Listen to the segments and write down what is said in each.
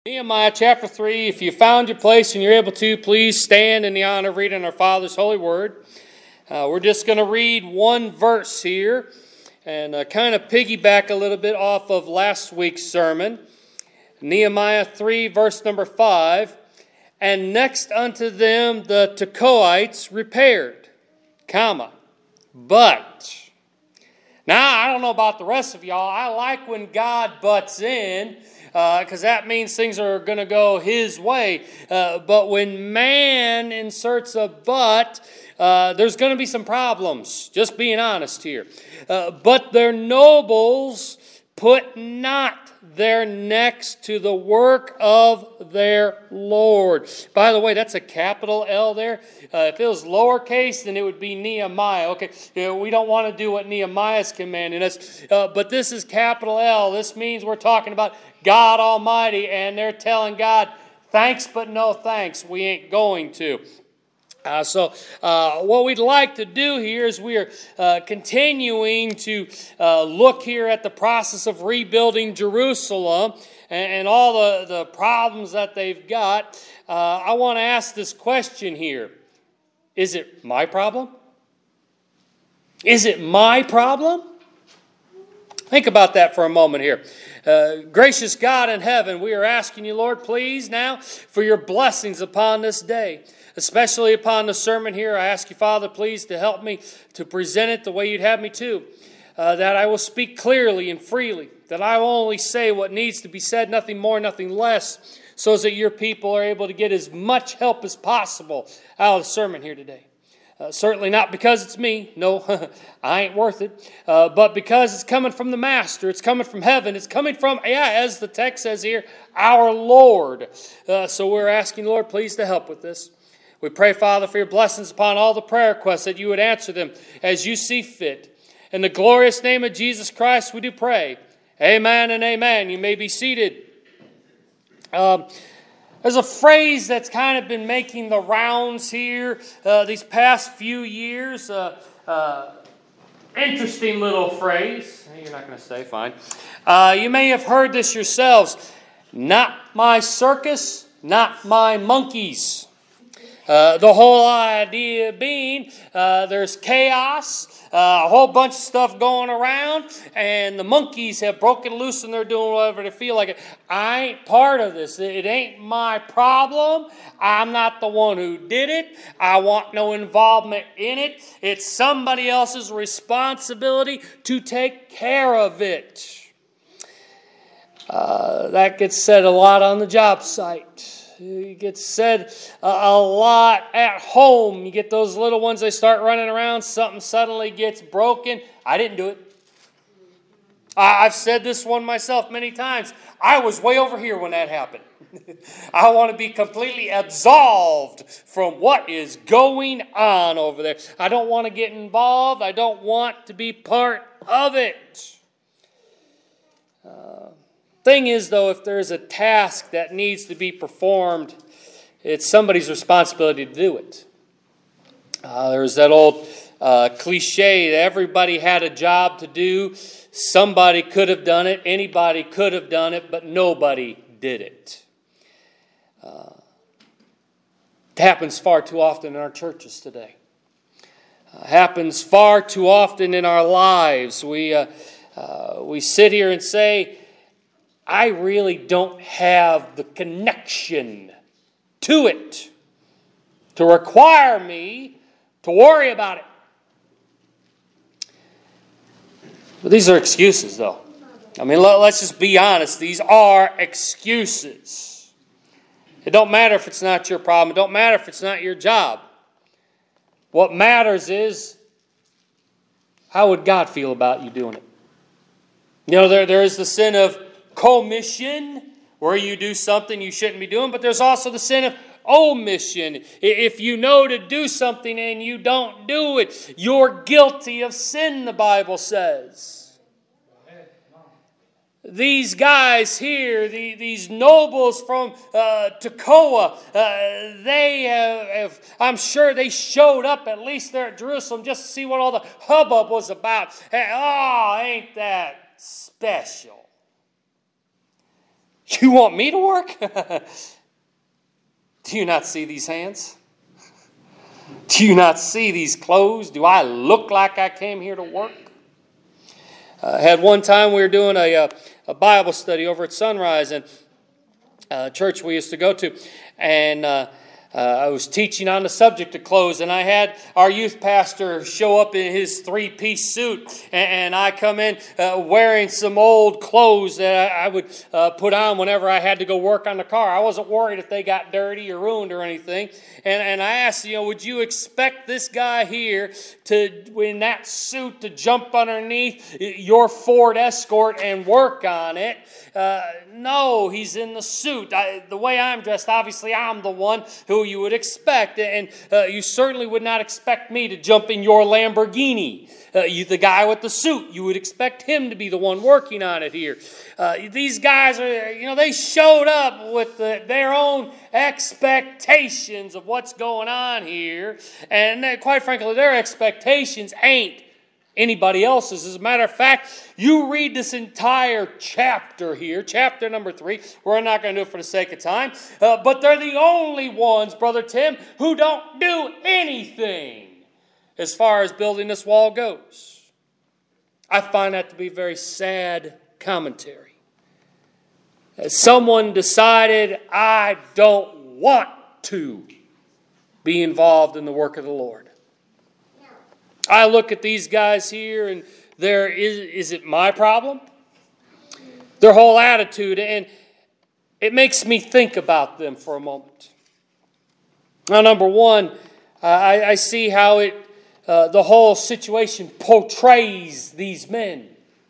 Nehemiah chapter 3, if you found your place and you're able to, please stand in the honor of reading our Father's holy word. We're just going to read one verse here and kind of piggyback a little bit off of last week's sermon. Nehemiah 3, verse number 5. And next unto them the Tekoites repaired, but. Now, I don't know about the rest of y'all. I like when God butts in, because that means things are going to go His way. But when man inserts a but, there's going to be some problems. Just being honest here. But their nobles put not their necks to the work of their Lord. By the way, that's a capital L there. If it was lowercase, then it would be Nehemiah. Okay, we don't want to do what Nehemiah's commanding us. But this is capital L. This means we're talking about God Almighty, and they're telling God, thanks but no thanks. We ain't going to. So what we'd like to do here is we are continuing to look here at the process of rebuilding Jerusalem and all the problems that they've got. I want to ask this question here. Is it my problem? Is it my problem? Think about that for a moment here. Gracious God in heaven, we are asking you, Lord, please now for your blessings upon this day. Especially upon the sermon here, I ask you, Father, please to help me to present it the way you'd have me to. That I will speak clearly and freely. That I will only say what needs to be said, nothing more, nothing less. So that your people are able to get as much help as possible out of the sermon here today. Certainly not because it's me. No, I ain't worth it. But because it's coming from the Master. It's coming from heaven. It's coming from, as the text says here, our Lord. So we're asking, Lord, please to help with this. We pray, Father, for your blessings upon all the prayer requests, that you would answer them as you see fit. In the glorious name of Jesus Christ, we do pray. Amen and amen. You may be seated. There's a phrase that's kind of been making the rounds here these past few years. Interesting little phrase. You're not going to say, fine. You may have heard this yourselves. Not my circus, not my monkeys. The whole idea being there's chaos, a whole bunch of stuff going around, and the monkeys have broken loose and they're doing whatever they feel like it. I ain't part of this. It ain't my problem. I'm not the one who did it. I want no involvement in it. It's somebody else's responsibility to take care of it. That gets said a lot on the job site. It gets said a lot at home. You get those little ones, they start running around, something suddenly gets broken. I didn't do it. I've said this one myself many times. I was way over here when that happened. I want to be completely absolved from what is going on over there. I don't want to get involved. I don't want to be part of it. Thing is, though, if there's a task that needs to be performed, it's somebody's responsibility to do it. There's that old cliche that everybody had a job to do. Somebody could have done it. Anybody could have done it, but nobody did it. It happens far too often in our churches today. Happens far too often in our lives. We sit here and say, I really don't have the connection to it to require me to worry about it. But these are excuses, though. I mean, let's just be honest. These are excuses. It don't matter if it's not your problem. It don't matter if it's not your job. What matters is, how would God feel about you doing it? You know, there is the sin of commission, where you do something you shouldn't be doing, but there's also the sin of omission. If you know to do something and you don't do it, you're guilty of sin, the Bible says. These guys here, these nobles from Tekoa, they have, I'm sure they showed up at least there at Jerusalem just to see what all the hubbub was about. Oh, ain't that special? You want me to work? Do you not see these hands? Do you not see these clothes? Do I look like I came here to work? Had one time we were doing a Bible study over at Sunrise, and church we used to go to, and I was teaching on the subject of clothes, and I had our youth pastor show up in his three-piece suit, and I come in wearing some old clothes that I would put on whenever I had to go work on the car. I wasn't worried if they got dirty or ruined or anything, and I asked, would you expect this guy here in that suit to jump underneath your Ford Escort and work on it? No, he's in the suit. The way I'm dressed, obviously I'm the one who you would expect, and you certainly would not expect me to jump in your Lamborghini. The guy with the suit, you would expect him to be the one working on it here. These guys are, they showed up with their own expectations of what's going on here, and quite frankly, their expectations ain't anybody else's. As a matter of fact, you read this entire chapter here, chapter number 3. We're not going to do it for the sake of time, but they're the only ones, Brother Tim, who don't do anything as far as building this wall goes. I find that to be very sad commentary. As someone decided, I don't want to be involved in the work of the Lord. I look at these guys here, and is it my problem? Their whole attitude, and it makes me think about them for a moment. Now, number one, I see how the whole situation portrays these men.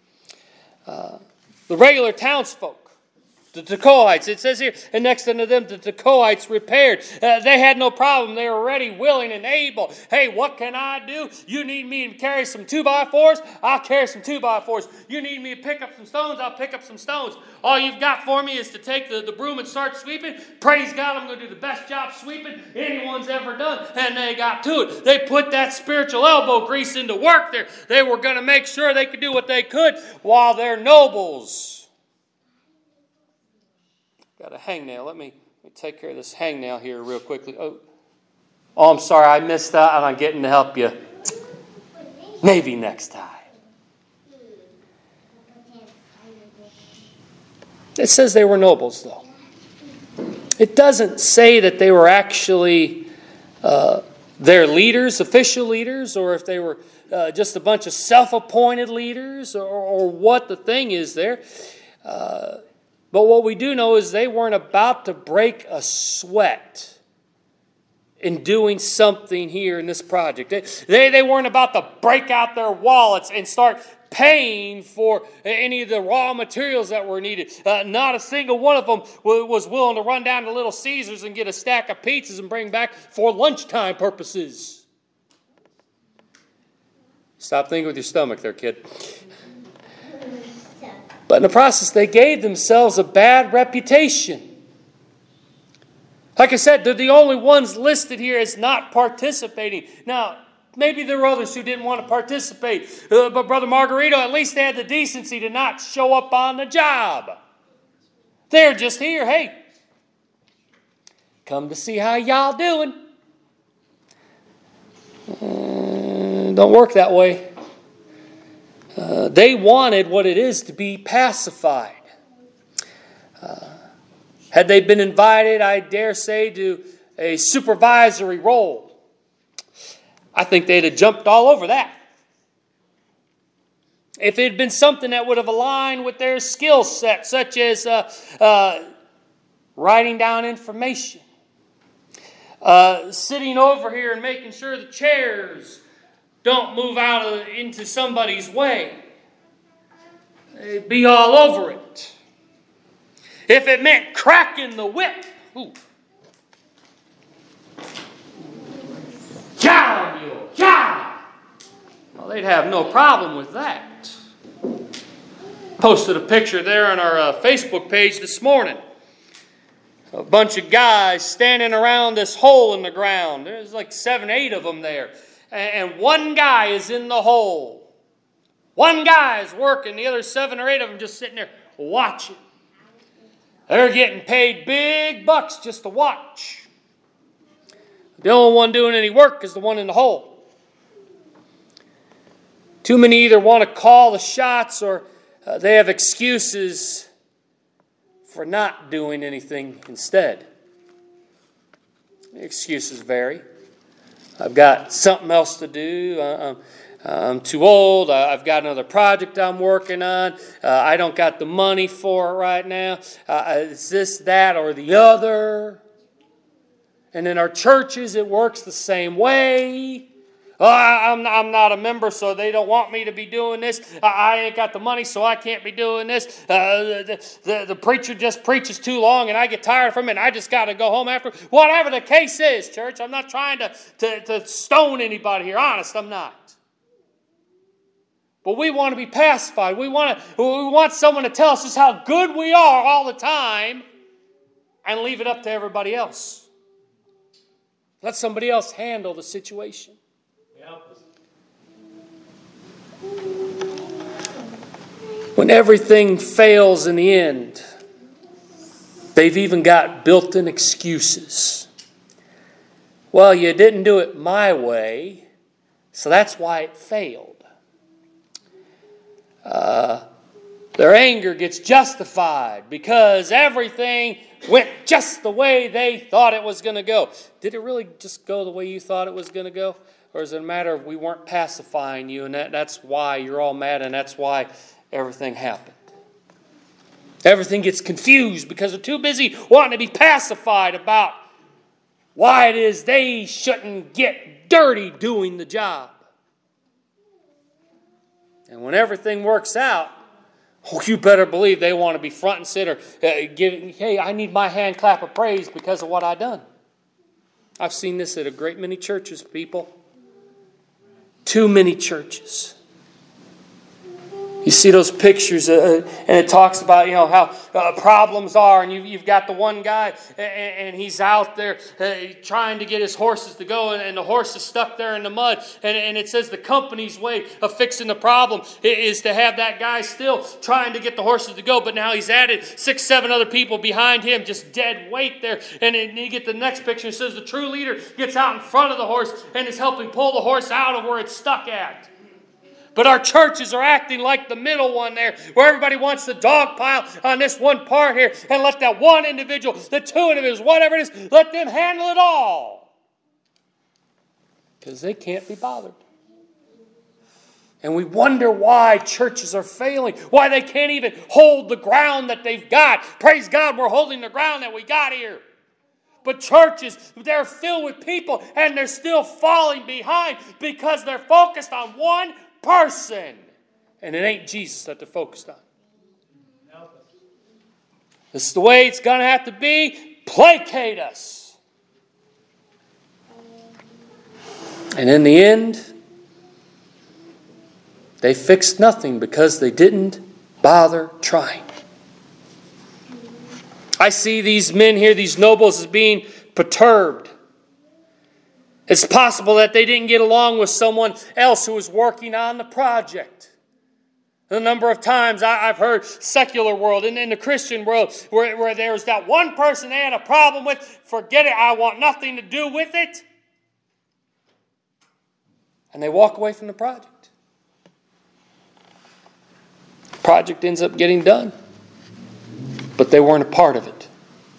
The regular townsfolk, the Tekoites, it says here, and next unto them the Tekoites repaired. They had no problem. They were ready, willing, and able. Hey, what can I do? You need me to carry some 2x4s? I'll carry some 2x4s. You need me to pick up some stones? I'll pick up some stones. All you've got for me is to take the broom and start sweeping. Praise God, I'm going to do the best job sweeping anyone's ever done. And they got to it. They put that spiritual elbow grease into work there. They were going to make sure they could do what they could while they're nobles. Got a hangnail. Let me take care of this hangnail here real quickly. Oh, I'm sorry, I missed that, and I'm getting to help you. Maybe next time. It says they were nobles, though. It doesn't say that they were actually their leaders, official leaders, or if they were just a bunch of self-appointed leaders, or what the thing is there. But what we do know is they weren't about to break a sweat in doing something here in this project. They weren't about to break out their wallets and start paying for any of the raw materials that were needed. Not a single one of them was willing to run down to Little Caesars and get a stack of pizzas and bring back for lunchtime purposes. Stop thinking with your stomach there, kid. But in the process, they gave themselves a bad reputation. Like I said, they're the only ones listed here as not participating. Now, maybe there were others who didn't want to participate. But Brother Margarito, at least they had the decency to not show up on the job. They're just here. Hey, come to see how y'all doing. Don't work that way. They wanted what it is to be pacified. Had they been invited, I dare say, to a supervisory role, I think they'd have jumped all over that. If it had been something that would have aligned with their skill set, such as writing down information, sitting over here and making sure the chairs don't move out into somebody's way. They'd be all over it. If it meant cracking the whip, well, they'd have no problem with that. Posted a picture there on our Facebook page this morning. A bunch of guys standing around this hole in the ground. There's like 7, 8 of them there. And one guy is in the hole. One guy is working. The other 7 or 8 of them just sitting there watching. They're getting paid big bucks just to watch. The only one doing any work is the one in the hole. Too many either want to call the shots or they have excuses for not doing anything instead. The excuses vary. I've got something else to do. I'm too old. I've got another project I'm working on. I don't got the money for it right now. It's this, that, or the other. And in our churches, it works the same way. I'm not a member, so they don't want me to be doing this. I ain't got the money, so I can't be doing this. The preacher just preaches too long, and I get tired from it, and I just got to go home after. Whatever the case is, church, I'm not trying to stone anybody here. Honest, I'm not. But we want to be pacified. We want someone to tell us just how good we are all the time and leave it up to everybody else. Let somebody else handle the situation. When everything fails in the end, they've even got built-in excuses. Well, you didn't do it my way, so that's why it failed. Their anger gets justified because everything went just the way they thought it was going to go. Did it really just go the way you thought it was going to go? Or is it a matter of we weren't pacifying you and that's why you're all mad and that's why everything happened? Everything gets confused because they're too busy wanting to be pacified about why it is they shouldn't get dirty doing the job. And when everything works out, you better believe they want to be front and center. Hey, I need my hand clap of praise because of what I done. I've seen this at a great many churches, people. Too many churches. You see those pictures, and it talks about how problems are, and you've got the one guy, and he's out there trying to get his horses to go, and the horse is stuck there in the mud, and it says the company's way of fixing the problem is to have that guy still trying to get the horses to go, but now he's added 6, 7 other people behind him, just dead weight there, and then you get the next picture, it says the true leader gets out in front of the horse and is helping pull the horse out of where it's stuck at. But our churches are acting like the middle one there, where everybody wants to dogpile on this one part here and let that one individual, the 2 individuals, whatever it is, let them handle it all. Because they can't be bothered. And we wonder why churches are failing, why they can't even hold the ground that they've got. Praise God, we're holding the ground that we got here. But churches, they're filled with people and they're still falling behind because they're focused on one person. And it ain't Jesus that they're focused on. This is the way it's going to have to be. Placate us. And in the end, they fixed nothing because they didn't bother trying. I see these men here, these nobles, as being perturbed. It's possible that they didn't get along with someone else who was working on the project. The number of times I've heard secular world and in the Christian world where there's that one person they had a problem with, forget it, I want nothing to do with it. And they walk away from the project. The project ends up getting done. But they weren't a part of it.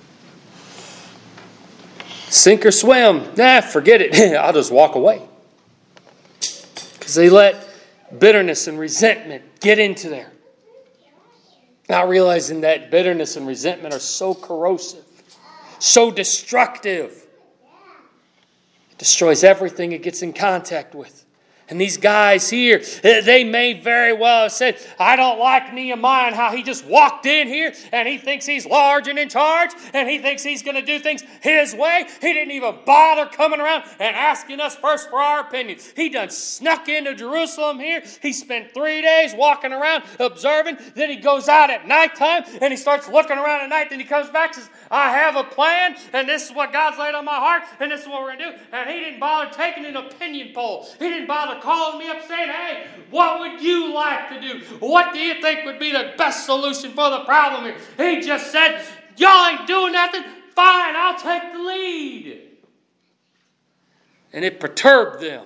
Sink or swim. Forget it. I'll just walk away. Because they let bitterness and resentment get into there. Not realizing that bitterness and resentment are so corrosive, so destructive. It destroys everything it gets in contact with. And these guys here, they may very well have said, I don't like Nehemiah and how he just walked in here and he thinks he's large and in charge and he thinks he's going to do things his way. He didn't even bother coming around and asking us first for our opinion. He done snuck into Jerusalem here. He spent 3 days walking around observing. Then he goes out at nighttime and he starts looking around at night. Then he comes back and says, I have a plan and this is what God's laid on my heart and this is what we're going to do. And he didn't bother taking an opinion poll. He didn't bother calling me up saying, hey, what would you like to do? What do you think would be the best solution for the problem here? He just said, Y'all ain't doing nothing. Fine, I'll take the lead. And it perturbed them.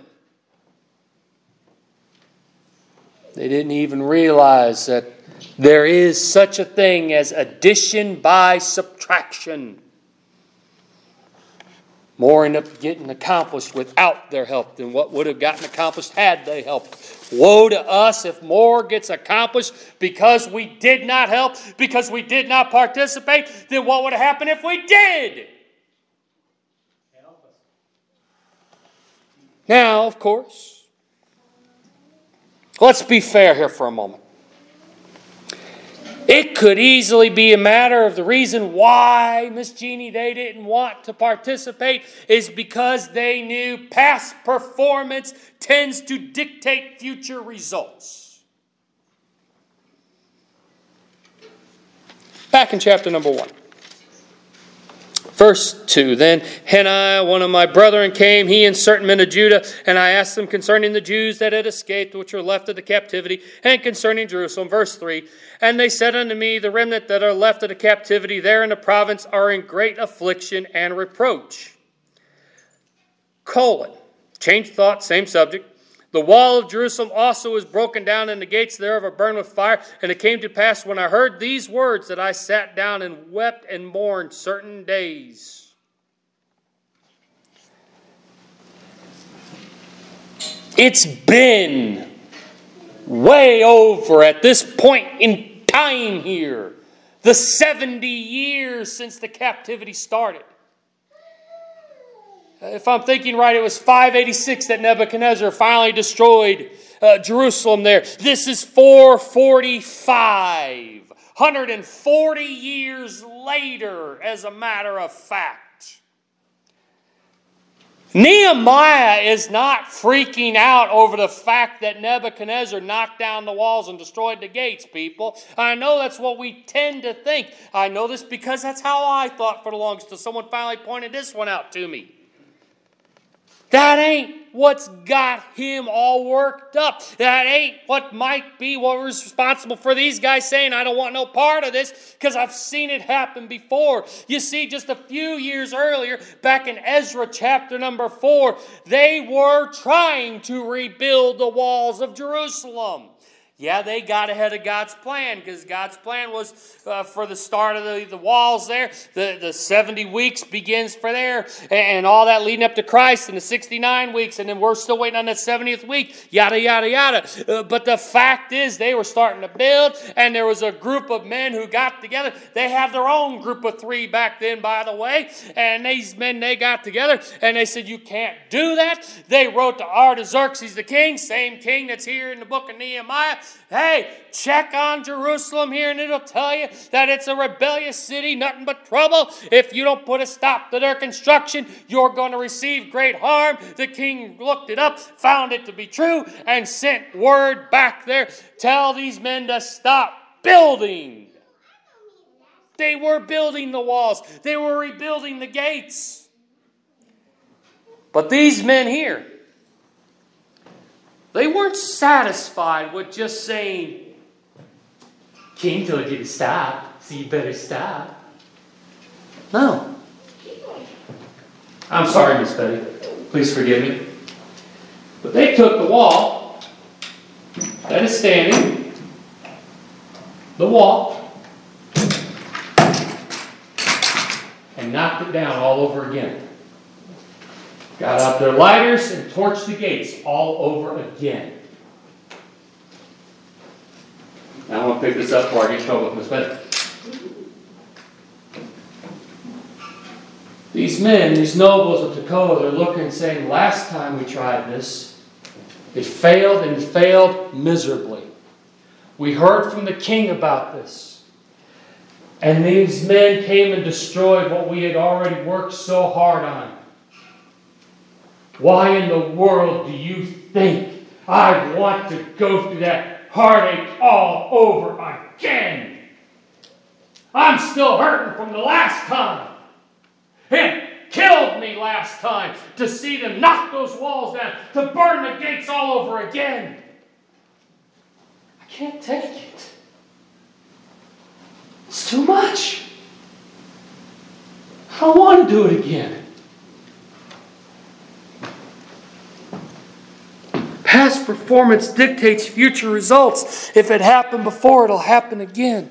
They didn't even realize that there is such a thing as addition by subtraction. More end up getting accomplished without their help than what would have gotten accomplished had they helped. Woe to us if more gets accomplished because we did not help, because we did not participate, than what would have happened if we did. Now, of course, let's be fair here for a moment. It could easily be a matter of the reason why, Miss Jeannie, they didn't want to participate is because they knew past performance tends to dictate future results. Back in chapter number 1. Verse 2, Then Hananiah, one of my brethren, came, he and certain men of Judah, and I asked them concerning the Jews that had escaped, which were left of the captivity, and concerning Jerusalem. Verse 3, And they said unto me, The remnant that are left of the captivity there in the province are in great affliction and reproach. Change thought, same subject. The wall of Jerusalem also is broken down, and the gates thereof are burned with fire. And it came to pass, when I heard these words, that I sat down and wept and mourned certain days. It's been way over at this point in time here, the 70 years since the captivity started. If I'm thinking right, it was 586 that Nebuchadnezzar finally destroyed Jerusalem there. This is 445. 140 years later, as a matter of fact. Nehemiah is not freaking out over the fact that Nebuchadnezzar knocked down the walls and destroyed the gates, people. I know that's what we tend to think. I know this because that's how I thought for the longest, until someone finally pointed this one out to me. That ain't what's got him all worked up. That ain't what might be what was responsible for these guys saying, I don't want no part of this, because I've seen it happen before. You see, just a few years earlier, back in Ezra chapter number 4, they were trying to rebuild the walls of Jerusalem. Yeah, they got ahead of God's plan, because God's plan was for the start of the walls there. The 70 weeks begins for there, and all that leading up to Christ, and the 69 weeks, and then we're still waiting on that 70th week, yada, yada, yada. But the fact is, they were starting to build, and there was a group of men who got together. They had their own group of 3 back then, by the way, and these men, they got together, and they said, you can't do that. They wrote to Artaxerxes the king, same king that's here in the book of Nehemiah. Hey, check on Jerusalem here and it'll tell you that it's a rebellious city, nothing but trouble. If you don't put a stop to their construction, you're going to receive great harm. The king looked it up, found it to be true, and sent word back there. Tell these men to stop building. They were building the walls. They were rebuilding the gates. But these men here, they weren't satisfied with just saying, King told you to stop, so you better stop. No. I'm sorry, Miss Betty. Please forgive me. But they took the wall that is standing, the wall, and knocked it down all over again. Got out their lighters and torched the gates all over again. Now I'm going to pick this up before I get in trouble with Miss Betty. These men, these nobles of Tekoa, they're looking and saying, last time we tried this, it failed and it failed miserably. We heard from the king about this. And these men came and destroyed what we had already worked so hard on. Why in the world do you think I want to go through that heartache all over again? I'm still hurting from the last time. It killed me last time to see them knock those walls down, to burn the gates all over again. I can't take it. It's too much. I don't want to do it again. Past performance dictates future results. If it happened before, it'll happen again.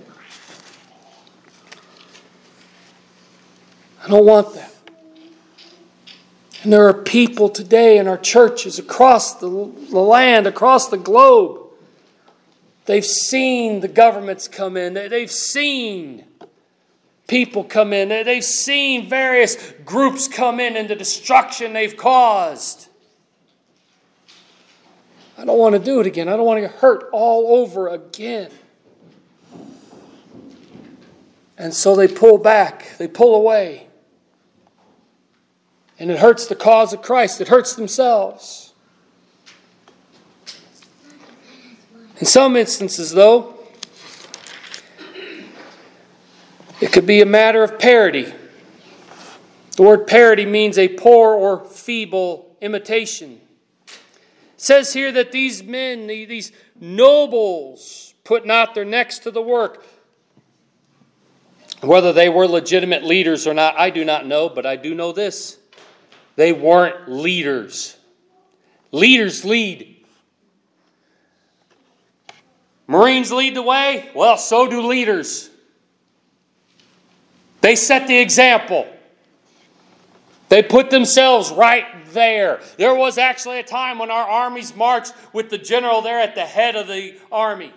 I don't want that. And there are people today in our churches across the land, across the globe. They've seen the governments come in. They've seen people come in. They've seen various groups come in and the destruction they've caused. I don't want to do it again. I don't want to get hurt all over again. And so they pull back. They pull away. And it hurts the cause of Christ. It hurts themselves. In some instances, though, it could be a matter of parody. The word parody means a poor or feeble imitation. It says here that these men, these nobles, put not their necks to the work. Whether they were legitimate leaders or not, I do not know, but I do know this. They weren't leaders. Leaders lead. Marines lead the way. Well, so do leaders. They set the example. They put themselves right there. There was actually a time when our armies marched with the general there at the head of the army.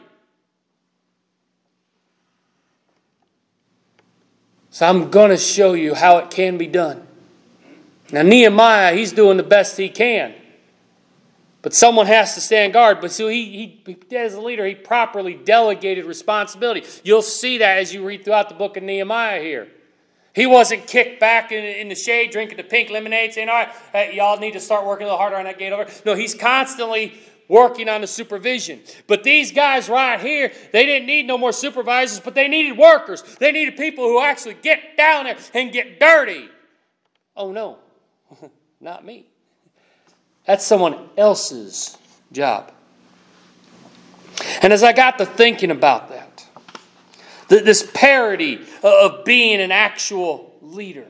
So I'm going to show you how it can be done. Now Nehemiah, he's doing the best he can. But someone has to stand guard. But so he as a leader, he properly delegated responsibility. You'll see that as you read throughout the book of Nehemiah here. He wasn't kicked back in the shade, drinking the pink lemonade, saying, all right, hey, y'all need to start working a little harder on that gate over. No, he's constantly working on the supervision. But these guys right here, they didn't need no more supervisors, but they needed workers. They needed people who actually get down there and get dirty. Oh, no. Not me. That's someone else's job. And as I got to thinking about that, this parody of being an actual leader,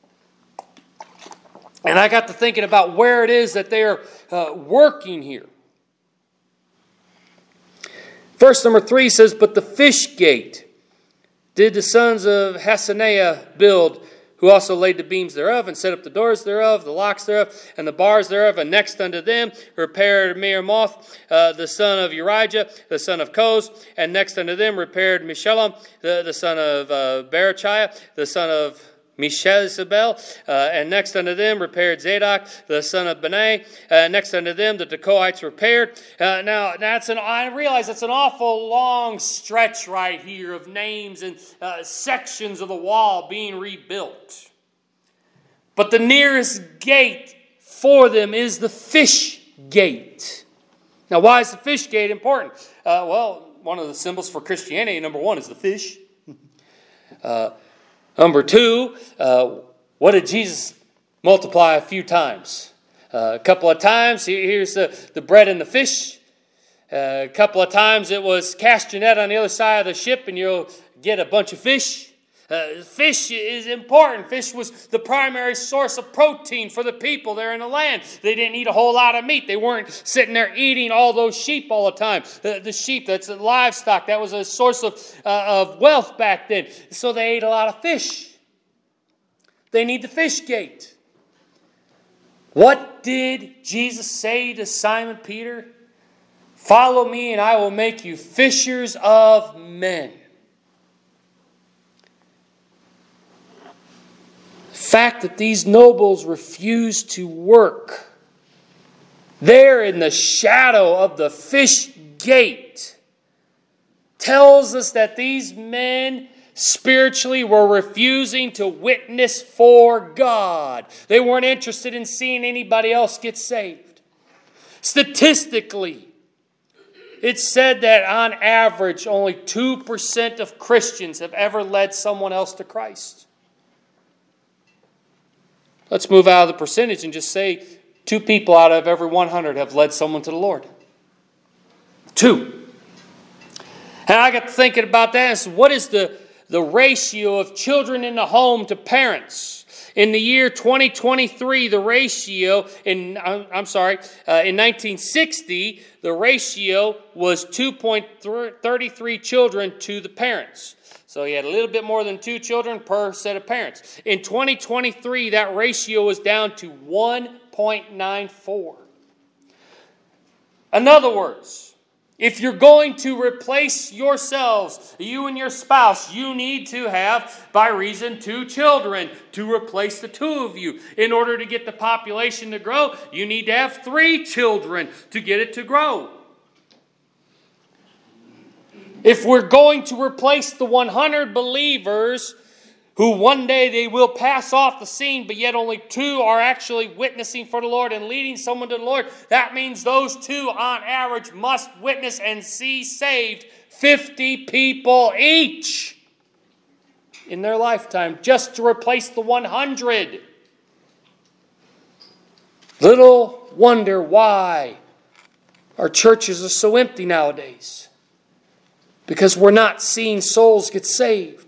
and I got to thinking about where it is that they are working here. Verse number 3 says, but the fish gate did the sons of Hassenaah build, who also laid the beams thereof, and set up the doors thereof, the locks thereof, and the bars thereof. And next unto them repaired Meremoth, the son of Urijah, the son of Koz. And next unto them repaired Meshullam, the son of Berechiah, the son of Meshezabel. And next unto them repaired Zadok, the son of Benai. Next unto them the Tekoites repaired. Now I realize that's an awful long stretch right here of names and sections of the wall being rebuilt. But the nearest gate for them is the fish gate. Now, why is the fish gate important? Well, one of the symbols for Christianity, number one, is the fish. Number 2, what did Jesus multiply a few times? A couple of times, here's the bread and the fish. A couple of times it was cast your net on the other side of the ship and you'll get a bunch of fish. Fish is important. Fish was the primary source of protein for the people there in the land. They didn't eat a whole lot of meat. They weren't sitting there eating all those sheep all the time. The sheep, that's the livestock. That was a source of wealth back then. So they ate a lot of fish. They need the fish gate. What did Jesus say to Simon Peter? Follow me and I will make you fishers of men. The fact that these nobles refused to work there in the shadow of the fish gate tells us that these men spiritually were refusing to witness for God. They weren't interested in seeing anybody else get saved. Statistically, it's said that on average only 2% of Christians have ever led someone else to Christ. Let's move out of the percentage and just say 2 people out of every 100 have led someone to the Lord. 2. And I got thinking about that. What is the ratio of children in the home to parents? In the year 2023, the ratio, in 1960, the ratio was 2.33 children to the parents. So he had a little bit more than 2 children per set of parents. In 2023, that ratio was down to 1.94. In other words, if you're going to replace yourselves, you and your spouse, you need to have, by reason, 2 children to replace the 2 of you. In order to get the population to grow, you need to have 3 children to get it to grow. If we're going to replace the 100 believers who one day they will pass off the scene, but yet only 2 are actually witnessing for the Lord and leading someone to the Lord, that means those 2 on average must witness and see saved 50 people each in their lifetime just to replace the 100. Little wonder why our churches are so empty nowadays. Because we're not seeing souls get saved.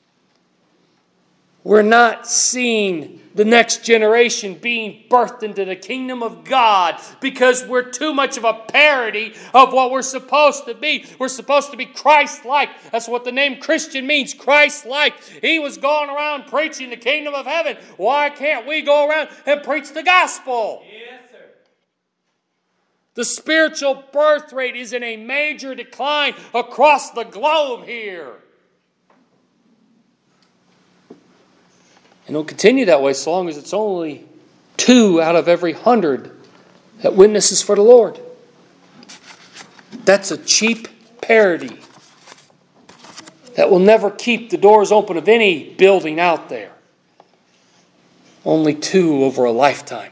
We're not seeing the next generation being birthed into the kingdom of God because we're too much of a parody of what we're supposed to be. We're supposed to be Christ-like. That's what the name Christian means, Christ-like. He was going around preaching the kingdom of heaven. Why can't we go around and preach the gospel? Yes, sir. The spiritual birth rate is in a major decline across the globe here. And it'll continue that way so long as it's only 2 out of every 100 that witnesses for the Lord. That's a cheap parody that will never keep the doors open of any building out there. Only 2 over a lifetime.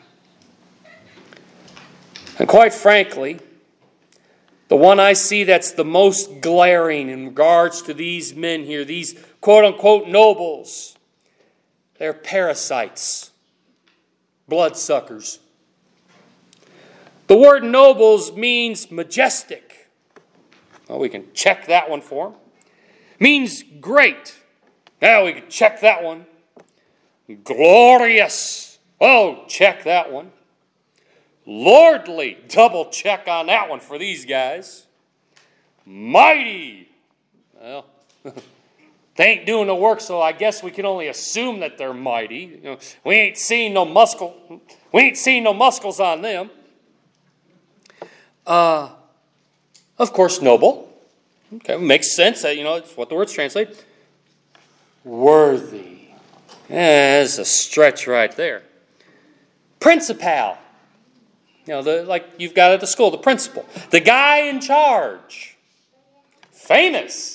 And quite frankly, the one I see that's the most glaring in regards to these men here, these quote-unquote nobles, they're parasites, bloodsuckers. The word nobles means majestic. Well, we can check that one for them. Means great. Now we can check that one. Glorious. Oh, check that one. Lordly. Double check on that one for these guys. Mighty. Well, they ain't doing the work, so I guess we can only assume that they're mighty. You know, we ain't seen no muscles on them. Of course, noble. Okay, makes sense. It's what the words translate. Worthy. Yeah, that's a stretch right there. Principal. Like you've got at the school, the principal. The guy in charge. Famous.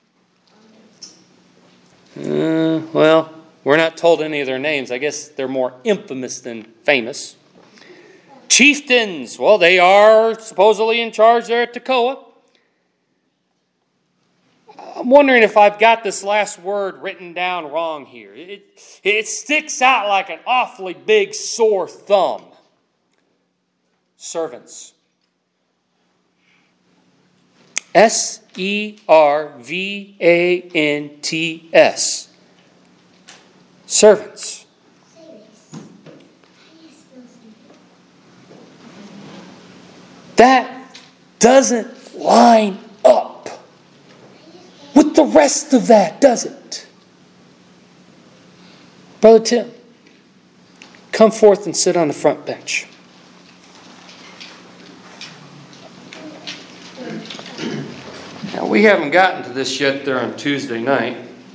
Well, we're not told any of their names. I guess they're more infamous than famous. Chieftains. Well, they are supposedly in charge there at Tekoa. I'm wondering if I've got this last word written down wrong here. It sticks out like an awfully big sore thumb. Servants. Servants. Servants. That doesn't line up with the rest of that, does it? Brother Tim, come forth and sit on the front bench. Now, we haven't gotten to this yet there on Tuesday night.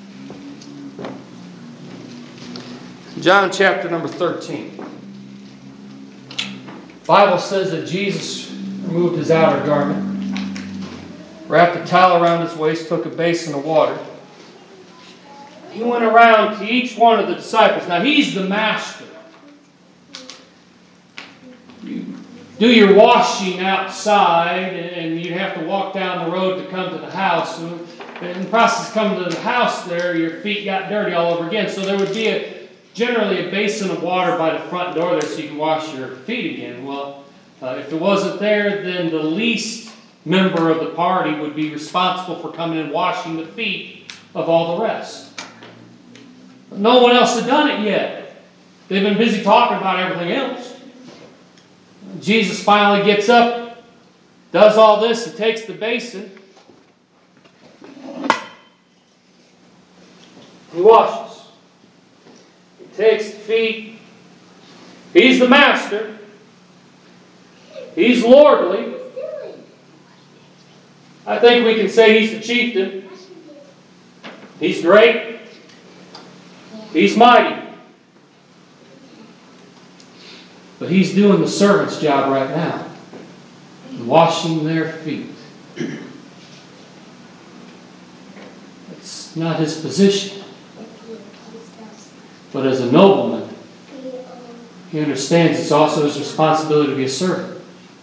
John chapter number 13. The Bible says that Jesus removed his outer garment, wrapped a towel around his waist, took a basin of water. He went around to each one of the disciples. Now, he's the master. You do your washing outside, and you'd have to walk down the road to come to the house. And in the process of coming to the house there, your feet got dirty all over again. So there would be generally a basin of water by the front door there so you can wash your feet again. Well, if it wasn't there, then the least member of the party would be responsible for coming and washing the feet of all the rest. But no one else had done it yet. They've been busy talking about everything else. Jesus finally gets up, does all this, and takes the basin. He washes. He takes the feet. He's the master. He's lordly. I think we can say he's the chieftain. He's great. He's mighty. But he's doing the servant's job right now. Washing their feet. It's not his position. But as a nobleman, he understands it's also his responsibility to be a servant.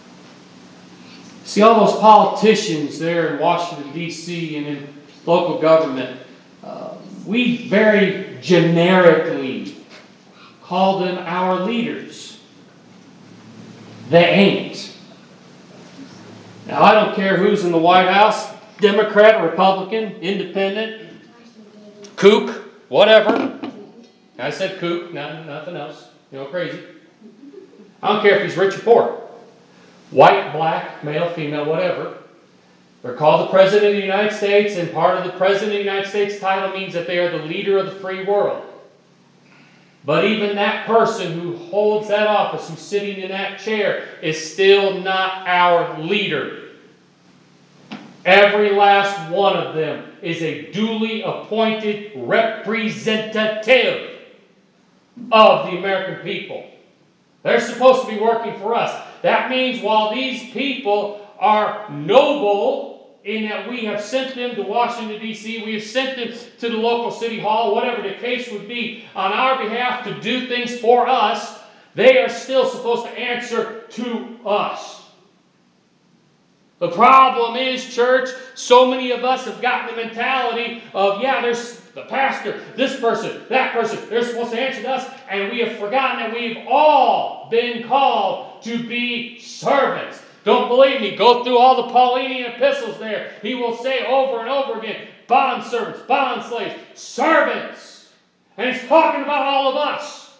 See, all those politicians there in Washington, D.C. and in local government, we very generically call them our leaders. They ain't. Now, I don't care who's in the White House, Democrat, Republican, Independent, kook, whatever. I said kook, nothing else. You know, crazy. I don't care if he's rich or poor. White, black, male, female, whatever. They're called the President of the United States, and part of the President of the United States title means that they are the leader of the free world. But even that person who holds that office, who's sitting in that chair, is still not our leader. Every last one of them is a duly appointed representative of the American people. They're supposed to be working for us. That means while these people are noble in that we have sent them to Washington, D.C., we have sent them to the local city hall, whatever the case would be, on our behalf to do things for us, they are still supposed to answer to us. The problem is, church, so many of us have gotten the mentality of, there's the pastor, this person, that person, they're supposed to answer to us, and we have forgotten that we've all been called to be servants. Don't believe me? Go through all the Pauline epistles there. He will say over and over again, bond servants, bond slaves, servants. And he's talking about all of us.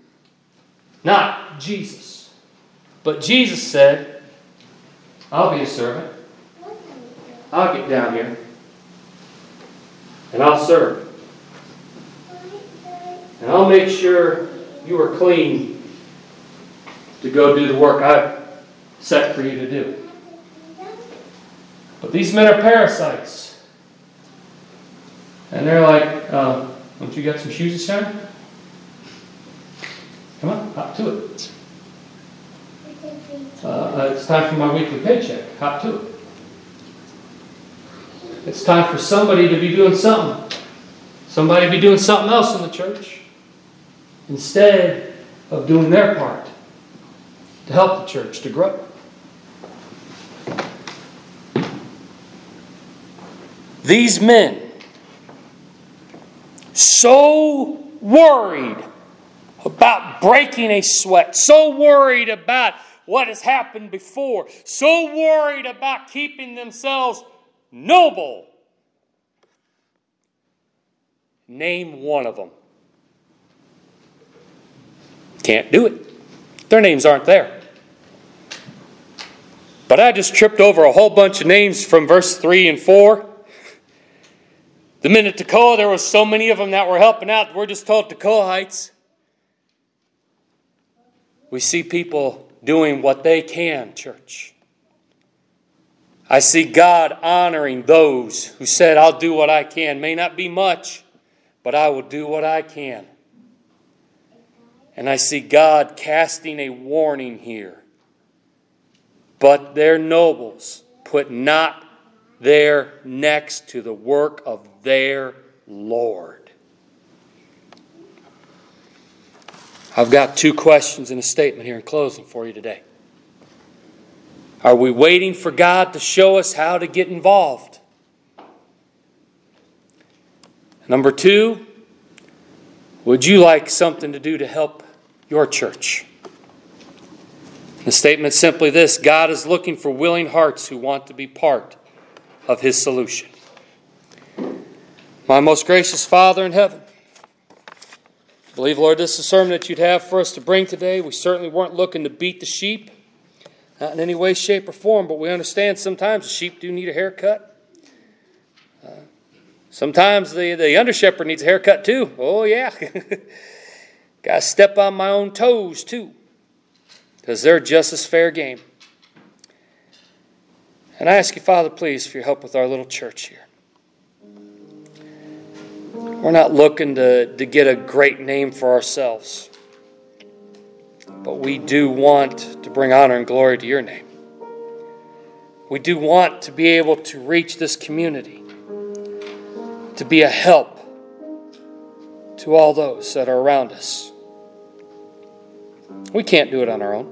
Not Jesus. But Jesus said, I'll be a servant. I'll get down here. And I'll serve. And I'll make sure you are clean to go do the work I've set for you to do. But these men are parasites. And they're like, don't you got some shoes to shine? Come on, hop to it. It's time for my weekly paycheck. Hop to it. It's time for somebody to be doing something. Somebody to be doing something else in the church. Instead of doing their part to help the church to grow. These men, so worried about breaking a sweat, so worried about what has happened before, so worried about keeping themselves noble. Name one of them. Can't do it. Their names aren't there. But I just tripped over a whole bunch of names from verse 3 and 4. The men at Tekoa, there were so many of them that were helping out. We're just told Tekoaites. We see people doing what they can, church. I see God honoring those who said, I'll do what I can. May not be much, but I will do what I can. And I see God casting a warning here. But their nobles put not their necks to the work of their Lord. I've got 2 questions and a statement here in closing for you today. Are we waiting for God to show us how to get involved? Number 2, would you like something to do to help your church? The statement is simply this: God is looking for willing hearts who want to be part of His solution. My most gracious Father in heaven, believe, Lord, this is a sermon that you'd have for us to bring today. We certainly weren't looking to beat the sheep, not in any way, shape, or form, but we understand sometimes the sheep do need a haircut. Sometimes the under shepherd needs a haircut too. Oh, yeah. Got to step on my own toes too, because they're just as fair game. And I ask you, Father, please, for your help with our little church here. We're not looking to get a great name for ourselves, but we do want to bring honor and glory to your name. We do want to be able to reach this community, to be a help to all those that are around us. We can't do it on our own.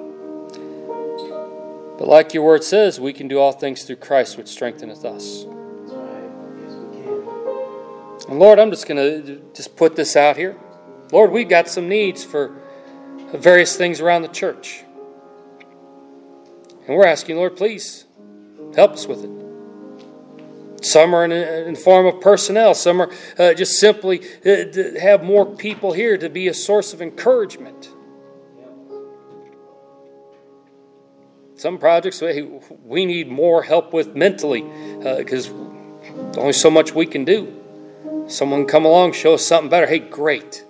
But like your word says, we can do all things through Christ which strengtheneth us. And Lord, I'm just going to put this out here. Lord, we've got some needs for various things around the church. And we're asking, Lord, please help us with it. Some are in the form of personnel. Some are just simply to have more people here to be a source of encouragement. Some projects we need more help with mentally because there's only so much we can do. Someone come along, show us something better. Hey, great.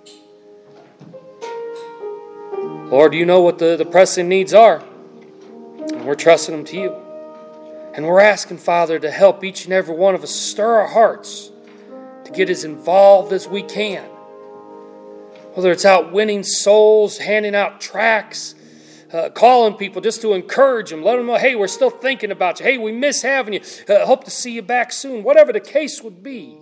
Lord, you know what the pressing needs are. And we're trusting them to you. And we're asking, Father, to help each and every one of us stir our hearts to get as involved as we can. Whether it's out winning souls, handing out tracts, calling people just to encourage them, let them know, hey, we're still thinking about you. Hey, we miss having you. Hope to see you back soon. Whatever the case would be.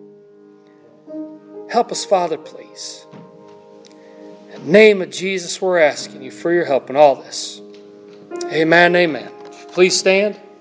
Help us, Father, please. In the name of Jesus, we're asking you for your help in all this. Amen, amen. Please stand.